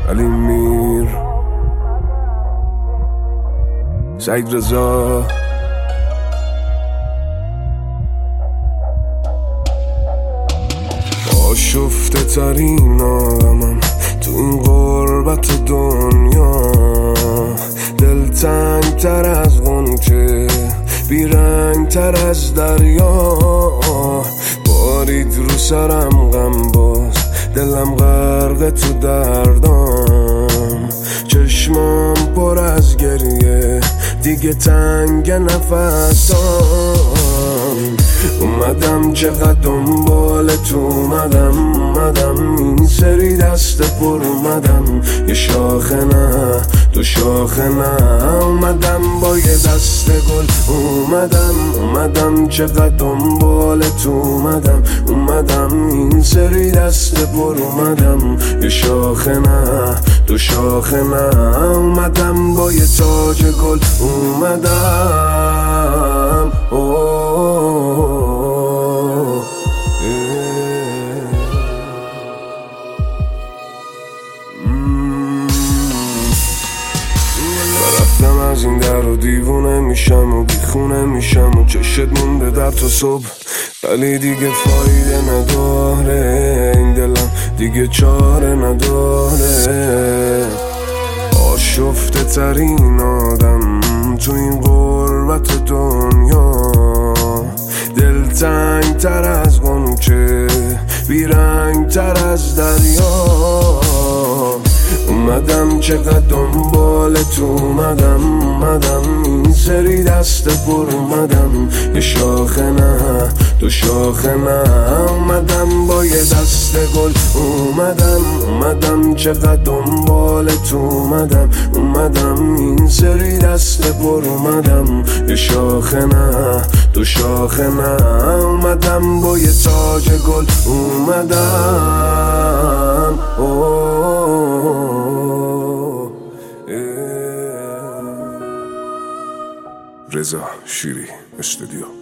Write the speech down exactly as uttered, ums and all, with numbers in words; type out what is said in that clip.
علی میر، سعید رضا. آشفته ترین آدمم تو این غربت دنیا، دلتنگ تر از غنچه، بیرنگ تر از دریا. بارید رو سرم غم باز، دلم غرق تو دردام، چشمام پر از گریه، دیگه تنگ نفسام. اومدم چقدر دنبال تو اومدم، اومدم این سری دست پر اومدم، یه شاخه نه دو شاخه نه، اومدم با یه دست گل اومدم، اومدم چقدر دنبال تو اومدم، اومدم این سری دست پر اومدم، یه شاخه نه دو شاخه نه، اومدم با یه تاج گل اومدم. رفتم از این در و دیوونه میشم و بیخونه میشم و چشت مونده در تو صبح، ولی دیگه فایده نداره، این دلم دیگه چاره نداره. آشفته ترین آدم تو این غربت دنیا، دلتنگ تر از غنچه، بیرنگ تر از دریا. اومدم چقدر دنبال تو اومدم، اومدم این سری دست پر اومدم، یه شاخه نه دو شاخه نه، اومدم با یه دست گل اومدم، اومدم چقدر دنبال تو اومدم، اومدم این سری دست پر اومدم، یه شاخه نه دو شاخه نه، اومدم با یه تاج گل اومدم. رضا شیری استودیو.